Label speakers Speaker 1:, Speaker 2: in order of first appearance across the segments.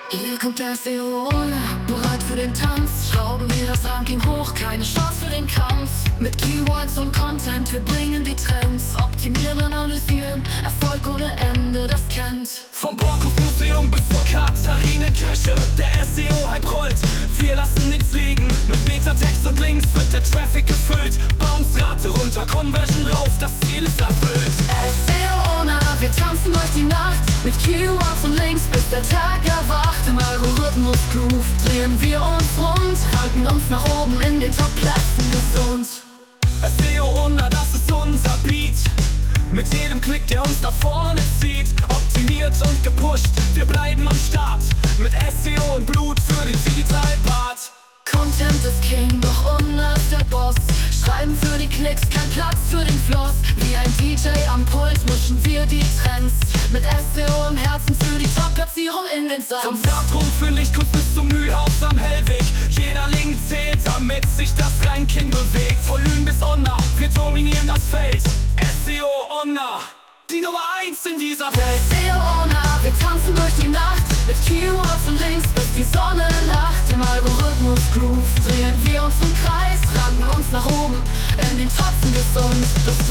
Speaker 1: Hier kommt der SEO, bereit für den Tanz. Schrauben wir das Ranking hoch, keine Chance für den Kampf. Mit Keywords und Content, wir bringen die Trends. Optimieren, analysieren, Erfolg ohne Ende, das kennt.
Speaker 2: Vom Borghof-Museum bis zur Katharinenkirche, der SEO-Hype rollt, wir lassen nichts liegen. Mit Metatext und Links wird der Traffic gefüllt. Bounce-Rate runter, Conversion rauf, das Ziel ist erfüllt.
Speaker 1: SEO, wir tanzen durch die Nacht. Mit Keywords und Links, bis der Tag erwacht. Im Algorithmus-Groove drehen wir uns rund, halten uns nach oben in den Top-Plätzen gesund.
Speaker 2: SEO, das ist unser Beat. Mit jedem Klick, der uns nach vorne zieht. Optimiert und gepusht, wir bleiben am Start. Mit SEO und Blut für den Digital-Part.
Speaker 1: Content ist King, doch Unna ist der Boss. Schreiben für die Klicks, kein Platz für den Floss. Wie ein DJ am Puls mischen wir die Trends. Mit SEO im Herzen für die Top-Platzierung in den Songs.
Speaker 2: Vom Stadtrum für Lichtkunst bis zum Mühlhaus am Hellweg. Jeder Link zählt, damit sich das Ranking bewegt. Von Lünen bis Unna, wir dominieren das Feld. SEO Unna, die Nummer 1 in dieser Welt.
Speaker 1: SEO, wir tanzen durch die Nacht. Mit Keywords und Links, bis die Sonne lacht. Im Algorithmus-Groove drehen wir uns im Kreis, ranken uns nach oben, in den Topfen gesund, das 3.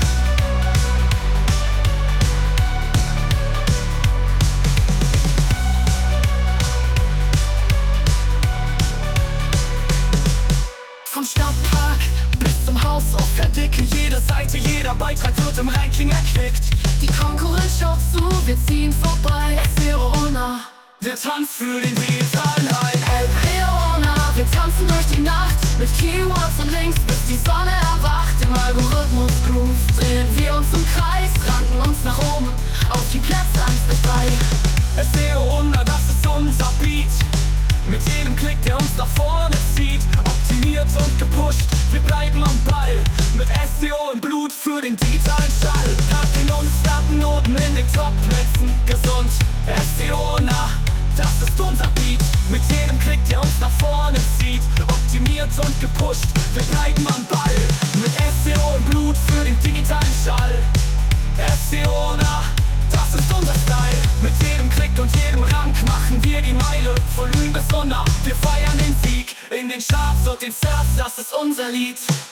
Speaker 1: Vom Stadtpark bis zum Haus auf Verdicke.
Speaker 2: Jede Seite, jeder Beitrag wird im Ranking erquickt.
Speaker 1: Die Konkurrenz schaut zu, wir ziehen vorbei. SEO,
Speaker 2: der Tanz für den digitalen Hype.
Speaker 1: SEO, wir tanzen durch die Nacht. Mit Keywords und Links, bis die Sonne erwacht. Im Algorithmus-Groove drehen wir uns im Kreis, ranken uns nach oben, auf die Plätze 1 bis 3.
Speaker 2: SEO, das ist unser Beat. Mit jedem Klick, der uns nach vorne zieht. Optimiert und gepusht, wir bleiben am Ball. Mit SEO und Blut für den digitalen Schall. Hacken uns Daten oben in den Top-Plätzen gesund. SEO, das ist unser Beat. Mit jedem Klick, der uns nach vorne zieht. Optimiert und gepusht, wir bleiben am Ball. Mit SEO und Blut für den digitalen Schall. SEO, das ist unser Style. Mit jedem Klick und jedem Rank machen wir die Meile. Von Lünen bis Unna, wir feiern den Sieg. In den Charts und den Surfs, das ist unser Lied.